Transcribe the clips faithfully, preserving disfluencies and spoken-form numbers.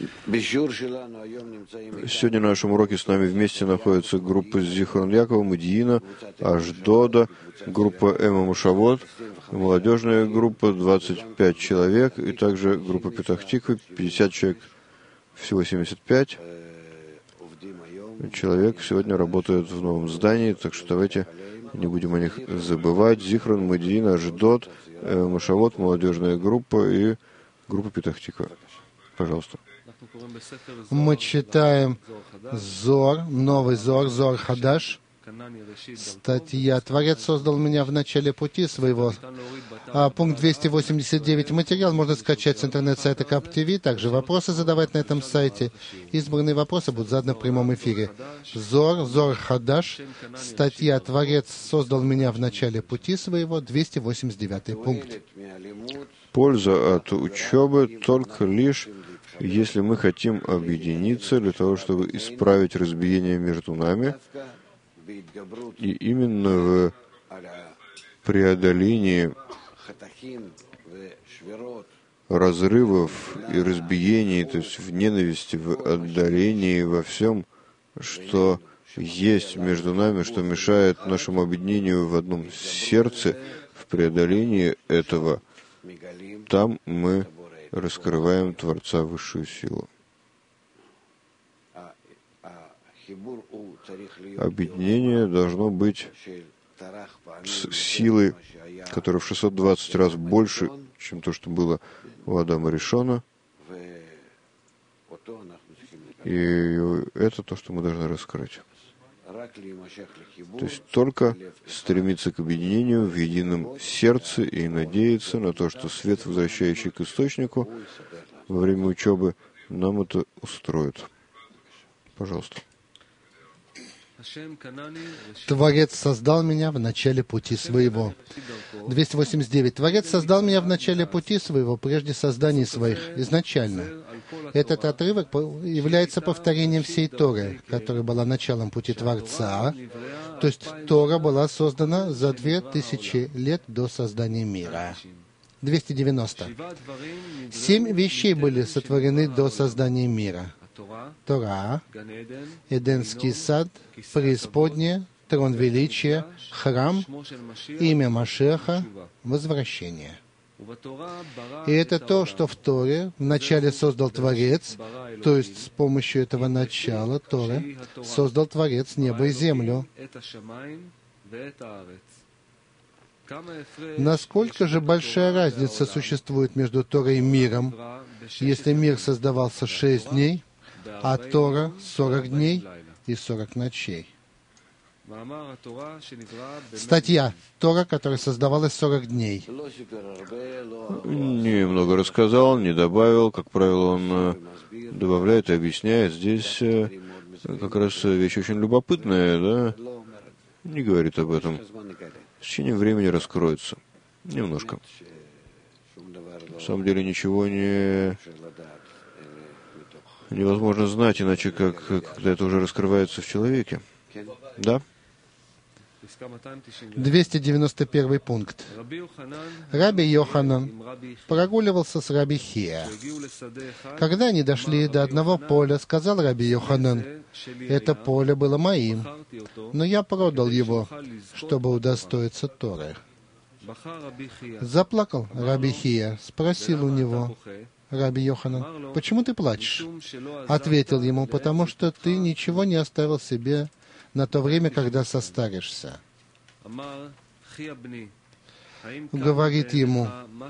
Сегодня на нашем уроке с нами вместе находятся группы Зихрон Якова, Модиина, Ашдода, группа Эма Мушавот, молодежная группа двадцать пять человек, и также группа Петах-Тиквы, пятьдесят человек, всего семьдесят пять человек сегодня работают в новом здании, так что давайте не будем о них забывать. Зихрон, Модиина, Ашдод, Эма Мушавот, молодежная группа и группа Петах-Тиква. Пожалуйста. Мы читаем Зор, новый Зор, Зор Хадаш. Статья «Творец создал меня в начале пути своего». А, пункт двести восемьдесят девять. Материал можно скачать с интернет-сайта Кап ТВ. Также вопросы задавать на этом сайте. Избранные вопросы будут заданы в прямом эфире. Зор, Зор Хадаш. Статья «Творец создал меня в начале пути своего». двести восемьдесят девятый пункт. Польза от учебы только лишь, если мы хотим объединиться для того, чтобы исправить разбиение между нами, и именно в преодолении разрывов и разбиений, то есть в ненависти, в отдалении, во всем, что есть между нами, что мешает нашему объединению в одном сердце, в преодолении этого, там мы раскрываем Творца, высшую силу. Объединение должно быть с силой, которая в шестьсот двадцать раз больше, чем то, что было у Адама Ришона. И это то, что мы должны раскрыть. То есть только стремиться к объединению в едином сердце и надеяться на то, что свет, возвращающий к источнику во время учебы, нам это устроит. Пожалуйста. Творец создал меня в начале пути своего. двести восемьдесят девять. Творец создал меня в начале пути своего, прежде созданий своих, изначально. Этот отрывок является повторением всей Торы, которая была началом пути Творца. То есть Тора была создана за две тысячи лет до создания мира. двести девяносто. Семь вещей были сотворены до создания мира. Тора, Эденский сад, преисподняя, трон величия, храм, имя Машеха, возвращение. И это то, что в Торе вначале создал Творец, то есть с помощью этого начала Торы создал Творец небо и землю. Насколько же большая разница существует между Торой и миром, если мир создавался шесть дней, а Тора сорок дней и сорок ночей? Статья Тора, которая создавалась сорок дней. Немного рассказал, не добавил. Как правило, он добавляет и объясняет. Здесь как раз вещь очень любопытная, да? Не говорит об этом. В течение времени раскроется. Немножко. На самом деле ничего не... невозможно знать, иначе как, когда это уже раскрывается в человеке. Да? двести девяносто первый пункт. Раби Йоханан прогуливался с Раби Хия. Когда они дошли до одного поля, сказал Раби Йоханан: «Это поле было моим, но я продал его, чтобы удостоиться Торы». Заплакал Раби Хия, спросил у него Раби Йоханан: «Почему ты плачешь?» Ответил ему: «Потому что ты ничего не оставил себе на то время, когда состаришься». Говорит ему: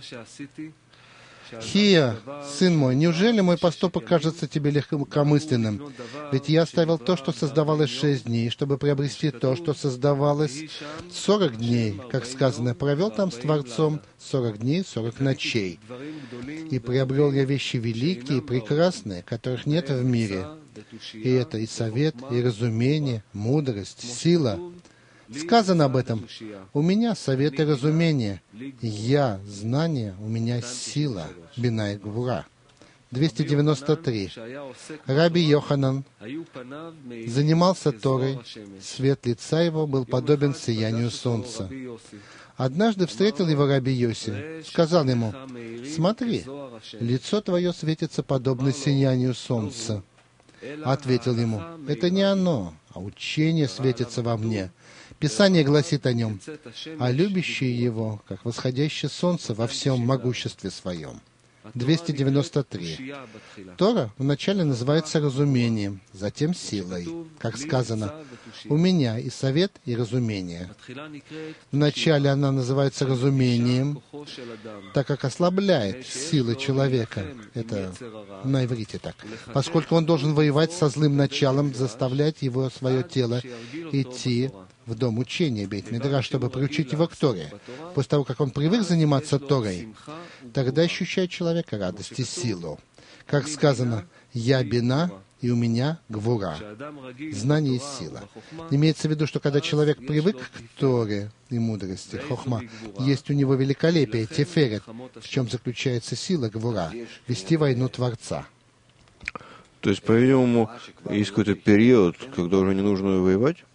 «Хия, сын мой, неужели мой поступок кажется тебе легкомысленным? Ведь я оставил то, что создавалось шесть дней, чтобы приобрести то, что создавалось сорок дней, как сказано, провел там с Творцом сорок дней, сорок ночей. И приобрел я вещи великие и прекрасные, которых нет в мире. И это и совет, и разумение, мудрость, сила». Сказано об этом: «У меня совет и разумение, я знание, у меня сила, бина и гвура». двести девяносто три. Раби Йоханан занимался Торой, свет лица его был подобен сиянию солнца. Однажды встретил его Раби Йоси, сказал ему: «Смотри, лицо твое светится подобно сиянию солнца». Ответил ему: «Это не оно, а учение светится во мне. Писание гласит о нем, а любящие его, как восходящее солнце во всем могуществе своем». двести девяносто три. Тора вначале называется разумением, затем силой. Как сказано, «У меня и совет, и разумение». Вначале она называется разумением, так как ослабляет силы человека. Это на иврите так. Поскольку он должен воевать со злым началом, заставлять его, свое тело, идти в дом учения Бейт-Мидраш, чтобы приучить его к Торе. После того, как он привык заниматься Торой, тогда ощущает человека радость и силу. Как сказано, «Я бина, и у меня гвура», знание и сила. Имеется в виду, что когда человек привык к Торе и мудрости, хохма, есть у него великолепие, теферет, в чем заключается сила гвура, вести войну Творца. То есть, по-видимому, есть какой-то период, когда уже не нужно воевать?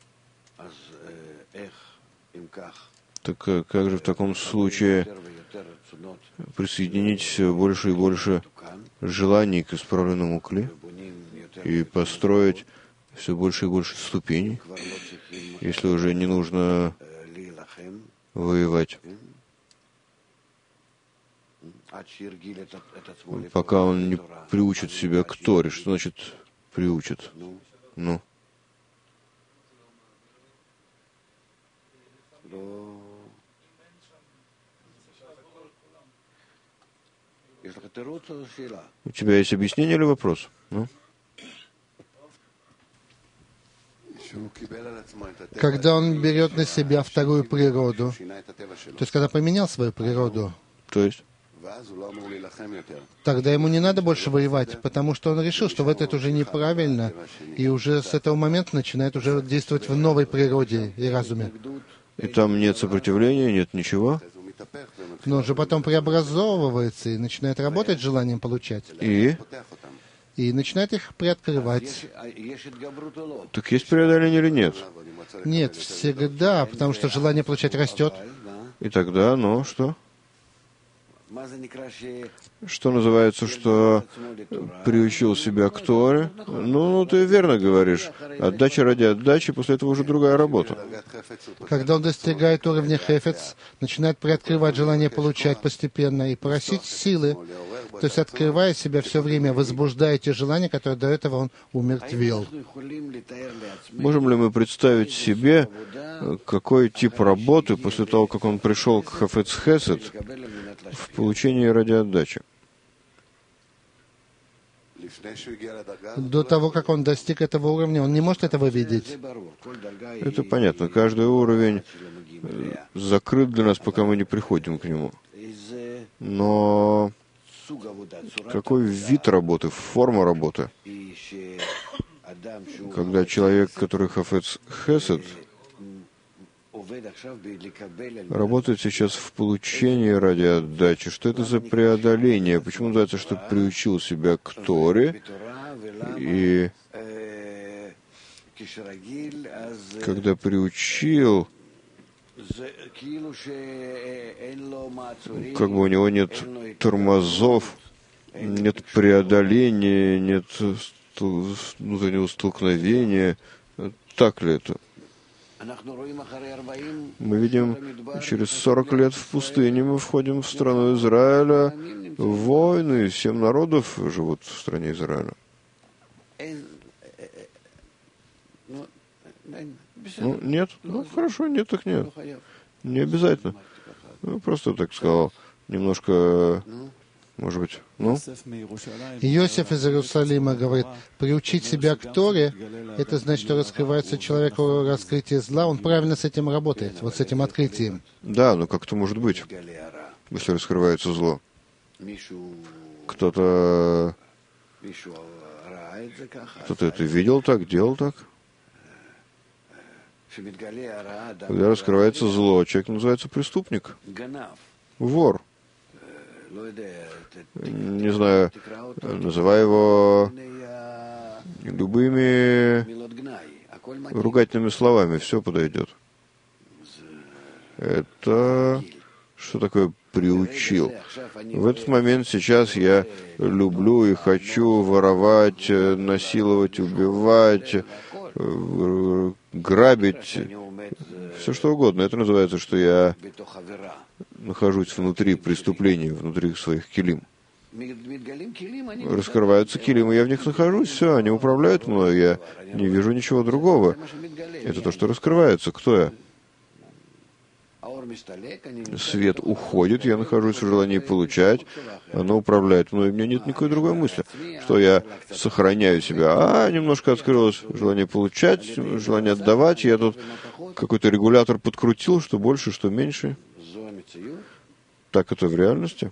Так как же в таком случае присоединить все больше и больше желаний к исправленному кли и построить все больше и больше ступеней, если уже не нужно воевать, пока он не приучит себя к Торе? Что значит приучит? Ну? У тебя есть объяснение или вопрос? Ну? Когда он берет на себя вторую природу, то есть когда поменял свою природу, то есть? Тогда ему не надо больше воевать, потому что он решил, что вот это уже неправильно, и уже с этого момента начинает уже действовать в новой природе и разуме. И там нет сопротивления, нет ничего? Но он же потом преобразовывается и начинает работать с желанием получать. И? И начинает их приоткрывать. Так есть преодоление или нет? Нет, всегда, потому что желание получать растет. И тогда, ну, что? Что называется, что приучил себя к Торе? Ну, ты верно говоришь. Отдача ради отдачи, после этого уже другая работа. Когда он достигает уровня хефец, начинает приоткрывать желание получать постепенно и просить силы, то есть открывая себя все время, возбуждая те желания, которые до этого он умертвил. Можем ли мы представить себе, какой тип работы после того, как он пришел к хафец хесед, в получении ради отдачи? До того, как он достиг этого уровня, он не может этого видеть. Это понятно. Каждый уровень закрыт для нас, пока мы не приходим к нему. Но какой вид работы, форма работы? Когда человек, который хафец хесед, работает сейчас в получении ради отдачи. Что это за преодоление? Почему называется, что приучил себя к Торе? И когда приучил, как бы у него нет тормозов, нет преодоления, нет внутреннего столкновения. Так ли это? Мы видим, через сорок лет в пустыне мы входим в страну Израиля, войны, семь народов живут в стране Израиля. Ну, нет? Ну, хорошо, нет, так нет. Не обязательно. Ну, просто так сказал, немножко, может быть, ну? Иосиф из Иерусалима говорит, приучить себя к Торе, это значит, что раскрывается человеку раскрытие зла, он правильно с этим работает, вот с этим открытием. Да, но как это может быть, если раскрывается зло? Кто-то кто-то это видел так, делал так? Когда раскрывается зло, человек называется преступник, вор. Не знаю, называй его любыми ругательными словами, все подойдет. Это что такое приучил? В этот момент сейчас я люблю и хочу воровать, насиловать, убивать, грабить, все что угодно. Это называется, что я нахожусь внутри преступления, внутри своих килим. Раскрываются килим, и я в них нахожусь, все, они управляют мной, я не вижу ничего другого. Это то, что раскрывается. Кто я? Свет уходит, я нахожусь в желании получать, оно управляет мной, у меня нет никакой другой мысли, что я сохраняю себя. А, немножко открылось желание получать, желание отдавать, я тут какой-то регулятор подкрутил, что больше, что меньше. Так это в реальности?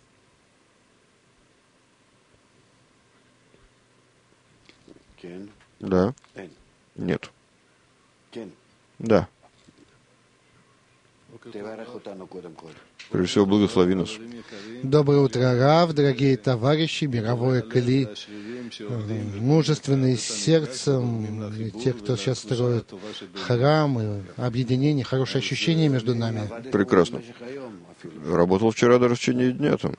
Да. Нет. Да. Прежде всего, благослови нас. Доброе утро, Рав, дорогие товарищи, мировое кли, мужественные сердцем, и те, кто сейчас строит храмы, объединение, хорошее ощущение между нами. Прекрасно. Работал вчера даже в течение дня там.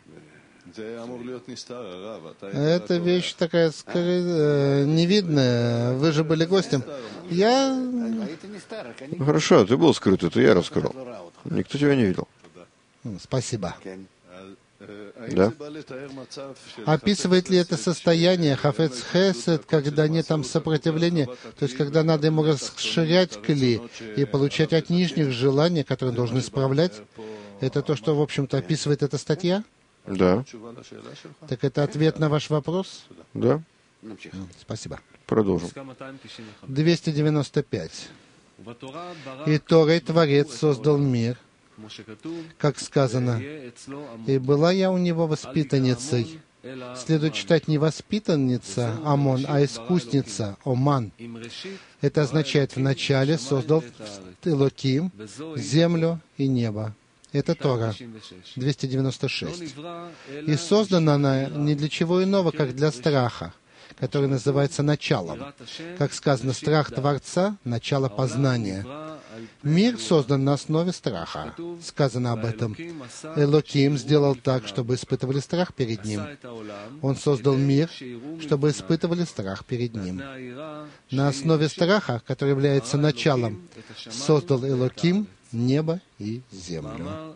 Это вещь такая скорее невидная. Вы же были гостем. Я... Хорошо, ты был скрыт, это я раскрыл. Никто тебя не видел. Спасибо. Да? Описывает ли это состояние Хафец Хесед, когда нет там сопротивления, то есть когда надо ему расширять кли и получать от нижних желания, которые он должен исправлять? Это то, что, в общем-то, описывает эта статья? Да. Так это ответ на ваш вопрос? Да. Спасибо. Продолжим. двести девяносто пять. И Торой Творец создал мир, как сказано, и была я у него воспитанницей. Следует читать не воспитанница, Амон, а искусница, Оман. Это означает, вначале создал Элоким землю и небо. Это Тора, двести девяносто шесть. И создана она не для чего иного, как для страха, который называется началом. Как сказано, страх Творца — начало познания. Мир создан на основе страха. Сказано об этом. Элоким сделал так, чтобы испытывали страх перед Ним. Он создал мир, чтобы испытывали страх перед Ним. На основе страха, который является началом, создал Элоким небо и землю.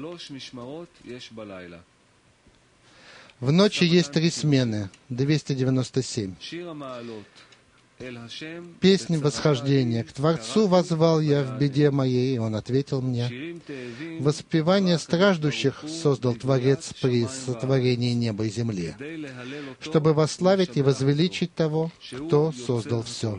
В ночи есть три смены. двести девяносто семь. Песнь восхождения. К Творцу воззвал я в беде моей, и Он ответил мне. Воспевание страждущих создал Творец при сотворении неба и земли, чтобы восславить и возвеличить того, кто создал все.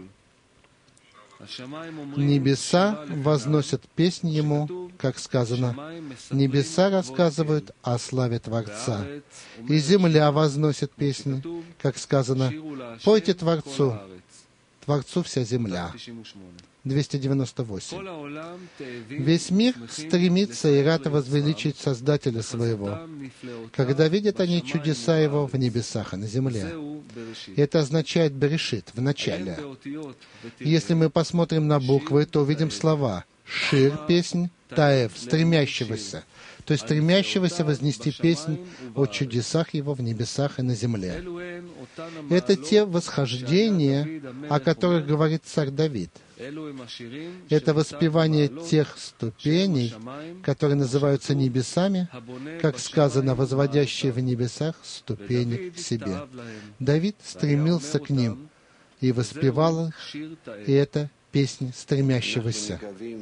Небеса возносят песнь Ему, как сказано, небеса рассказывают о славе Творца, и земля возносит песнь, как сказано, пойте Творцу, Творцу вся земля. двести девяносто восемь. Весь мир стремится и рад возвеличить Создателя своего, когда видят они чудеса Его в небесах и на земле. Это означает «берешит» — в начале. Если мы посмотрим на буквы, то увидим слова «шир» — песнь, «таев» — стремящегося, то есть стремящегося вознести песнь о чудесах Его в небесах и на земле. Это те восхождения, о которых говорит царь Давид. Это воспевание тех ступеней, которые называются небесами, как сказано, возводящие в небесах ступени к себе. Давид стремился к ним и воспевал их, и это песня стремящегося.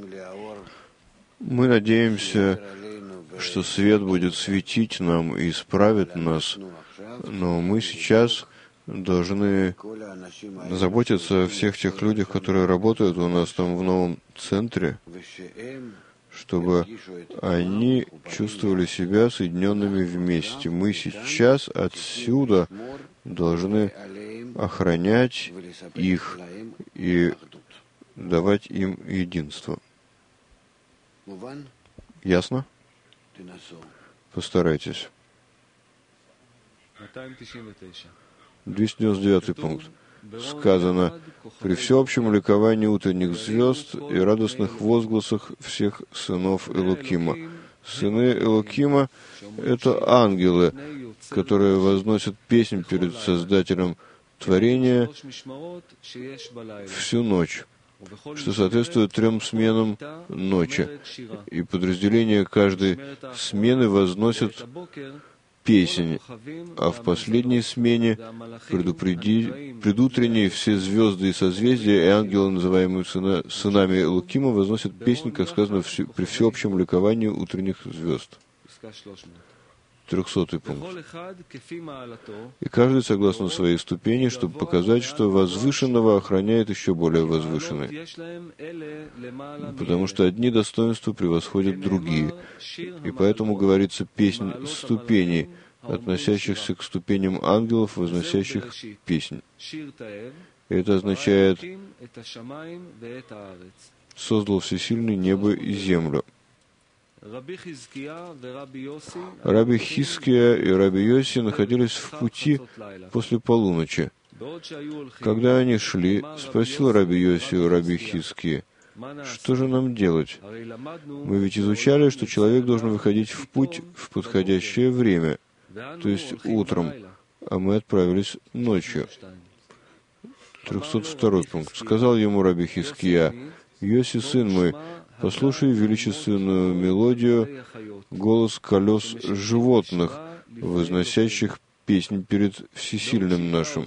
Мы надеемся, что свет будет светить нам и исправит нас, но мы сейчас должны заботиться о всех тех людях, которые работают у нас там в новом центре, чтобы они чувствовали себя соединенными вместе. Мы сейчас отсюда должны охранять их и давать им единство. Ясно? Постарайтесь. двести девяносто девятый пункт. Сказано: «При всеобщем ликовании утренних звезд и радостных возгласах всех сынов Элокима». Сыны Элокима — это ангелы, которые возносят песнь перед Создателем творения всю ночь, что соответствует трем сменам ночи. И подразделения каждой смены возносят песнь, а в последней смене, предупреди, предутренней, все звезды и созвездия и ангелы, называемые сына, сынами Элокима, возносят песнь, как сказано, все, при всеобщем ликовании утренних звезд. Трехсотый пункт. И каждый согласно своей ступени, чтобы показать, что возвышенного охраняет еще более возвышенный. Потому что одни достоинства превосходят другие. И поэтому говорится песнь ступеней, относящихся к ступеням ангелов, возносящих песнь. И это означает: «Создал Всесильный небо и землю». Раби Хиския и Раби Йоси находились в пути после полуночи. Когда они шли, спросил Раби Йоси у Раби Хискии: «Что же нам делать? Мы ведь изучали, что человек должен выходить в путь в подходящее время, то есть утром, а мы отправились ночью». трехсот второй пункт. Сказал ему Раби Хиския: «Йоси, сын мой, послушай величественную мелодию, голос колес животных, возносящих песнь перед Всесильным нашим».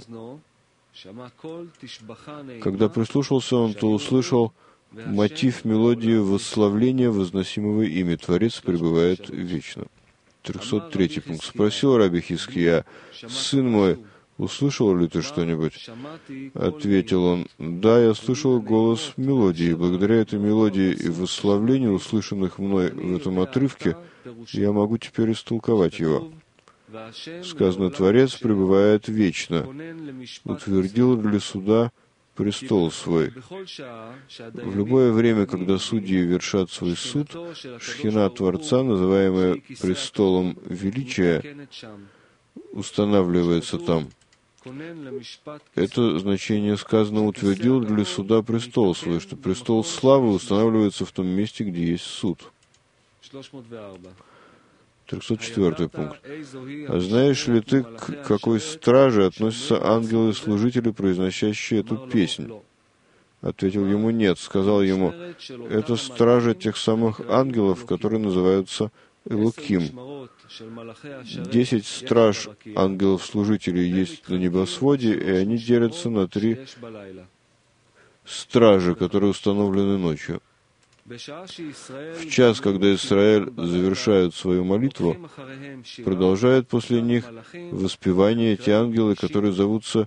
Когда прислушался он, то услышал мотив мелодии восславления возносимого ими. Творец пребывает вечно. трехсот третий пункт. Спросил Раби Хиския: «Сын мой, услышал ли ты что-нибудь?» Ответил он: «Да, я слышал голос мелодии. Благодаря этой мелодии и восславлению, услышанных мной в этом отрывке, я могу теперь истолковать его». Сказано: «Творец пребывает вечно, утвердил для суда престол свой». В любое время, когда судьи вершат свой суд, шхина Творца, называемая престолом величия, устанавливается там. Это значение сказано: «утвердил для суда престол свой», что престол славы устанавливается в том месте, где есть суд. трехсот четвёртый пункт. «А знаешь ли ты, к какой страже относятся ангелы-служители, произносящие эту песнь?» Ответил ему: «Нет». Сказал ему: «Это стража тех самых ангелов, которые называются Элоким. Десять страж ангелов-служителей есть на небосводе, и они делятся на три стражи, которые установлены ночью. В час, когда Израиль завершает свою молитву, продолжают после них воспевание те ангелы, которые зовутся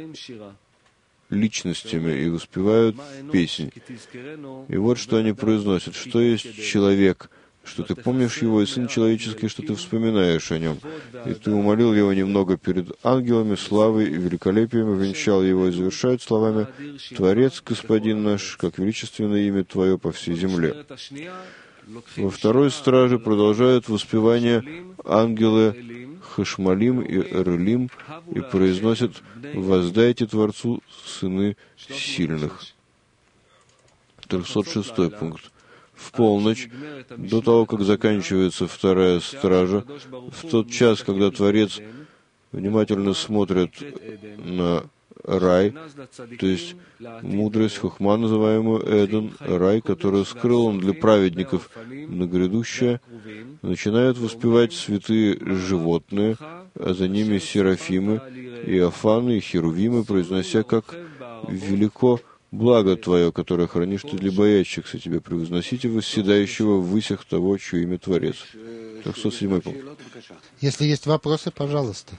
личностями, и воспевают песнь. И вот что они произносят: что есть человек, что ты помнишь его, и сын человеческий, что ты вспоминаешь о нем. И ты умолил его немного перед ангелами, славой и великолепием, и венчал его, и завершают словами: Творец, Господин наш, как величественное имя Твое по всей земле. Во второй страже продолжают воспевание ангелы Хашмалим и Эрлим и произносят: «Воздайте Творцу, сыны сильных». трехсот шестой пункт. В полночь, до того, как заканчивается вторая стража, в тот час, когда Творец внимательно смотрит на рай, то есть мудрость, хохма, называемую Эден, рай, который скрыл он для праведников на грядущее, начинают воспевать святые животные, а за ними серафимы, иофаны и херувимы, произнося: «Как велико благо Твое, которое хранишь Ты для боящихся Тебя, превозносите восседающего в высях того, чье имя Творец». трехсот седьмой пункт. Если есть вопросы, пожалуйста.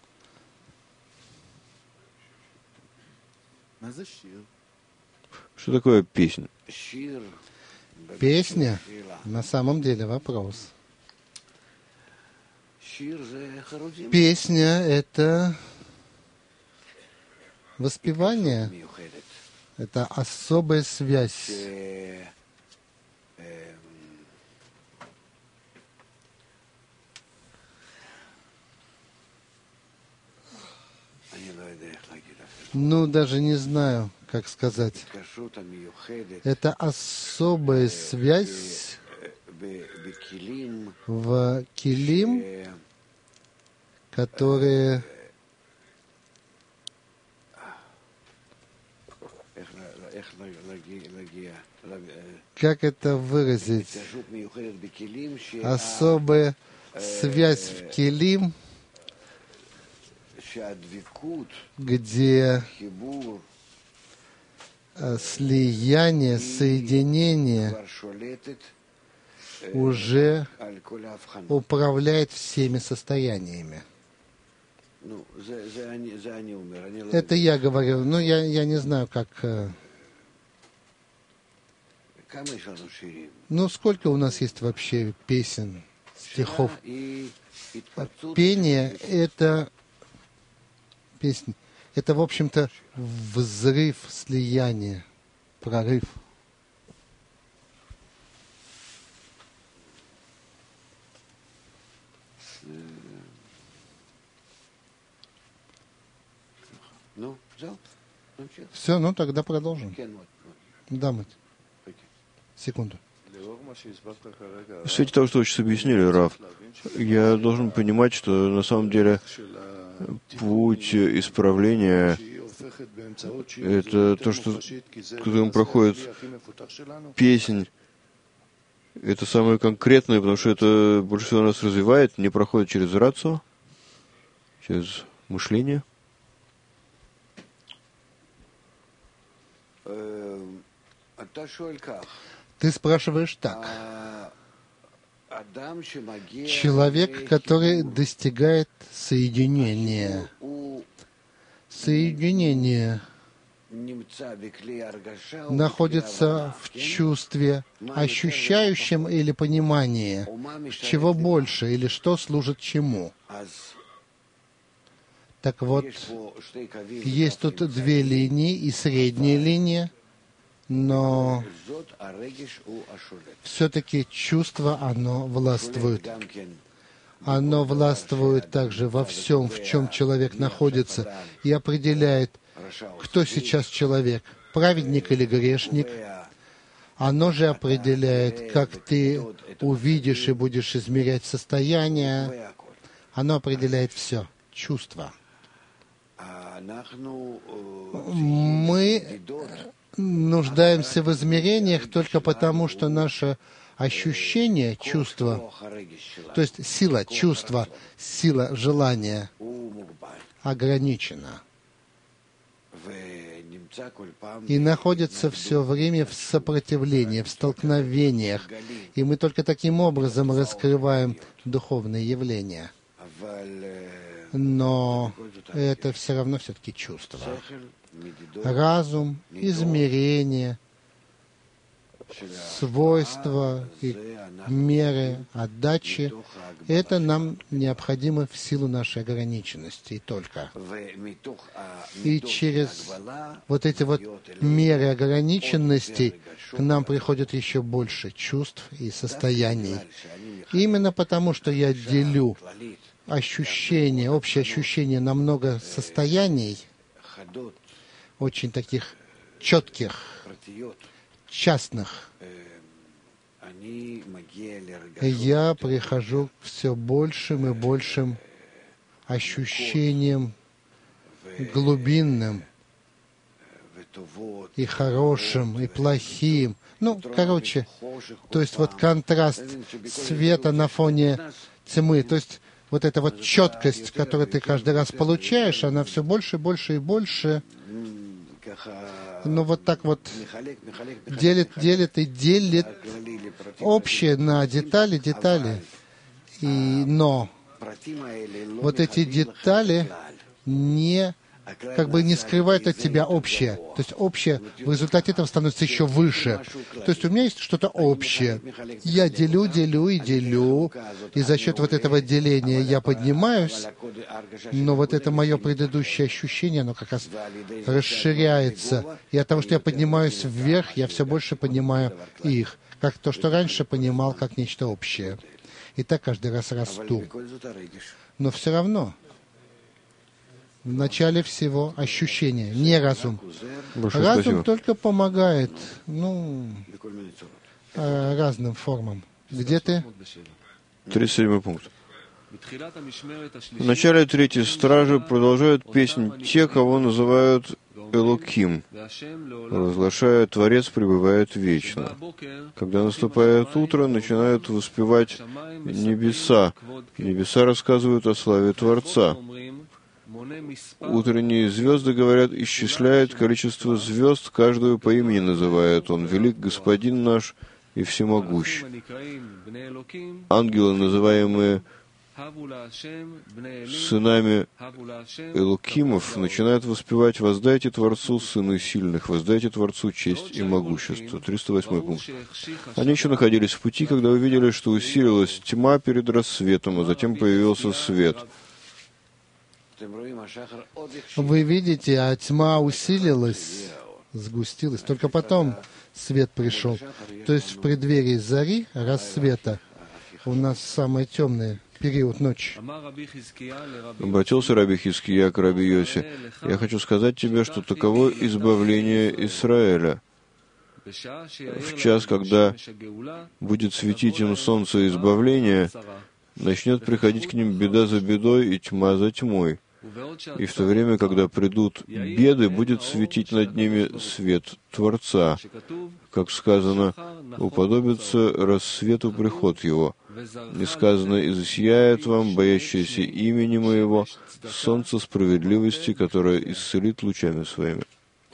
Что такое песня? Песня на самом деле вопрос. Песня — это воспевание, это особая связь. Ну, даже не знаю, как сказать. Это особая связь в килим, которые как это выразить? Особая связь в килим, где слияние, соединение уже управляет всеми состояниями. Это я говорю, но я, я не знаю, как... Ну, сколько у нас есть вообще песен, стихов? Пение — это песня. Это, в общем-то, взрыв, слияние, прорыв. Все, ну тогда продолжим. Да, мать. Секунду. В свете того, что вы сейчас объяснили, Рав, я должен понимать, что на самом деле путь исправления — это то, что которым проходит песнь. Это самое конкретное, потому что это больше всего нас развивает, не проходит через рацию, через мышление. Ты спрашиваешь так. Человек, который достигает соединения. Соединение находится в чувстве, ощущающем или понимании, чего больше или что служит чему. Так вот, есть тут две линии и средняя линия, но все-таки чувство, оно властвует. Оно властвует также во всем, в чем человек находится, и определяет, кто сейчас человек, праведник или грешник. Оно же определяет, как ты увидишь и будешь измерять состояние. Оно определяет все, чувства. Мы нуждаемся в измерениях только потому, что наше ощущение, чувство, то есть сила чувства, сила желания ограничена. И находится все время в сопротивлении, в столкновениях. И мы только таким образом раскрываем духовные явления. Но это все равно все-таки чувство. Разум, измерение, свойства, и меры, отдачи — это нам необходимо в силу нашей ограниченности и только. И через вот эти вот меры ограниченности к нам приходит еще больше чувств и состояний. Именно потому, что я делю ощущения, общее ощущение на много состояний, очень таких четких, частных, я прихожу к все большим и большим ощущениям глубинным и хорошим, и плохим. Ну, короче, то есть вот контраст света на фоне тьмы, то есть вот эта вот четкость, которую ты каждый раз получаешь, она все больше, больше и больше. Ну, вот так вот делит, делит и делит общее на детали, детали. И, но вот эти детали не, как бы не скрывают от тебя общее. То есть общее в результате этого становится еще выше. То есть у меня есть что-то общее. Я делю, делю и делю. И за счет вот этого деления я поднимаюсь. Но вот это мое предыдущее ощущение, оно как раз расширяется. И от того, что я поднимаюсь вверх, я все больше понимаю их. Как то, что раньше понимал, как нечто общее. И так каждый раз расту. Но все равно В начале всего ощущение, не разум. Большое Разум спасибо. только помогает, ну, э, разным формам. Где ты? тридцать седьмой пункт. В начале третьей стражи продолжают песнь те, кого называют Элоким, разглашая «Творец пребывает вечно». Когда наступает утро, начинают воспевать небеса. Небеса рассказывают о славе Творца. Утренние звезды говорят, исчисляет количество звезд, каждую по имени называет. Он велик Господин наш и всемогущ. Ангелы, называемые сынами Элокимов, начинают воспевать: «Воздайте Творцу, сыны сильных, воздайте Творцу честь и могущество». триста восьмой пункт. Они еще находились в пути, когда увидели, что усилилась тьма перед рассветом, а затем появился свет. Вы видите, а тьма усилилась, сгустилась. Только потом свет пришел. То есть в преддверии зари, рассвета, у нас самый темный период ночи. Обратился раби Хиския к раби Йоси: «Я хочу сказать тебе, что таково избавление Израиля. В час, когда будет светить им солнце избавления, начнет приходить к ним беда за бедой и тьма за тьмой. И в то время, когда придут беды, будет светить над ними свет Творца. Как сказано, уподобится рассвету приход его. И сказано, и засияет вам, боящееся имени моего, солнце справедливости, которое исцелит лучами своими».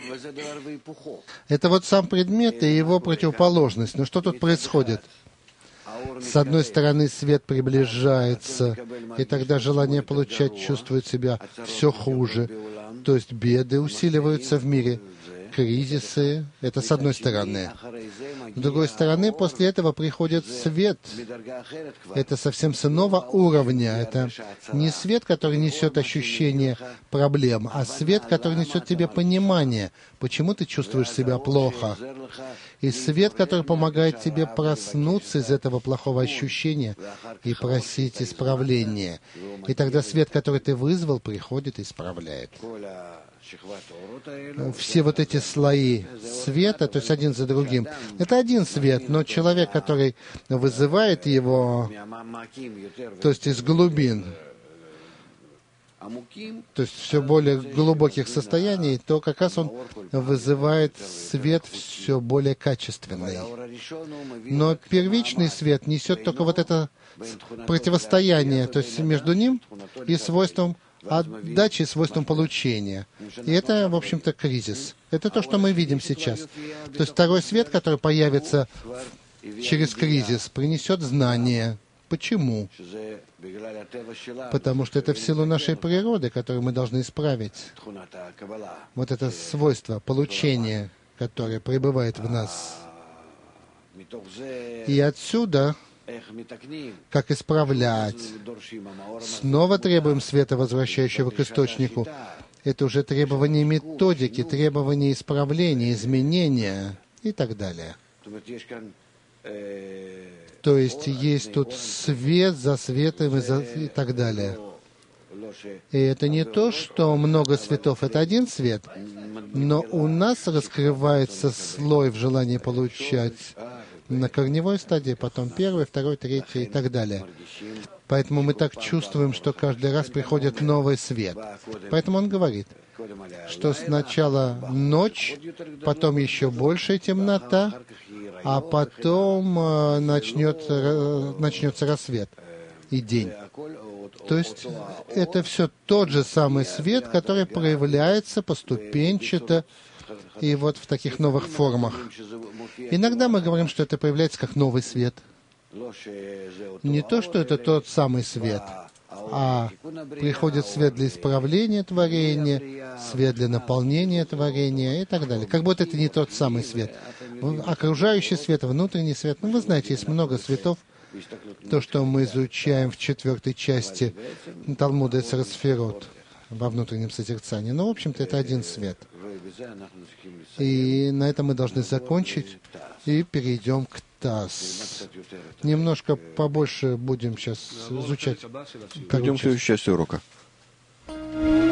Это вот сам предмет и его противоположность. Но что тут происходит? С одной стороны, свет приближается, и тогда желание получать чувствует себя все хуже. То есть беды усиливаются в мире, кризисы. Это с одной стороны. С другой стороны, после этого приходит свет. Это совсем с иного уровня. Это не свет, который несет ощущение проблем, а свет, который несет тебе понимание, почему ты чувствуешь себя плохо. И свет, который помогает тебе проснуться из этого плохого ощущения и просить исправления. И тогда свет, который ты вызвал, приходит и исправляет. Все вот эти слои света, то есть один за другим, это один свет, но человек, который вызывает его, то есть из глубин, то есть все более глубоких состояний, то как раз он вызывает свет все более качественный. Но первичный свет несет только вот это противостояние, то есть между ним и свойством отдачи, свойством получения. И это, в общем-то, кризис. Это то, что мы видим сейчас. То есть второй свет, который появится через кризис, принесет знание. Почему? Потому что это в силу нашей природы, которую мы должны исправить. Вот это свойство получения, которое пребывает в нас. И отсюда, как исправлять, снова требуем света, возвращающего к источнику. Это уже требование методики, требование исправления, изменения и так далее. То есть есть тут свет за светом и, за... и так далее. И это не то, что много светов, это один свет, но у нас раскрывается слой в желании получать на корневой стадии, потом первый, второй, третий и так далее. Поэтому мы так чувствуем, что каждый раз приходит новый свет. Поэтому он говорит, что сначала ночь, потом еще большая темнота, а потом э, начнет, э, начнется рассвет и день. То есть это все тот же самый свет, который проявляется поступенчато и вот в таких новых формах. Иногда мы говорим, что это появляется как новый свет. Не то, что это тот самый свет, а приходит свет для исправления творения, свет для наполнения творения и так далее. Как будто это не тот самый свет. Окружающий свет, внутренний свет. Ну, вы знаете, есть много светов. То, что мы изучаем в четвертой части Талмуда Эцер Сферот, во внутреннем созерцании. Но, в общем-то, это один свет. И на этом мы должны закончить и перейдем к Таз. Немножко побольше будем сейчас изучать. Перейдем к следующей части урока.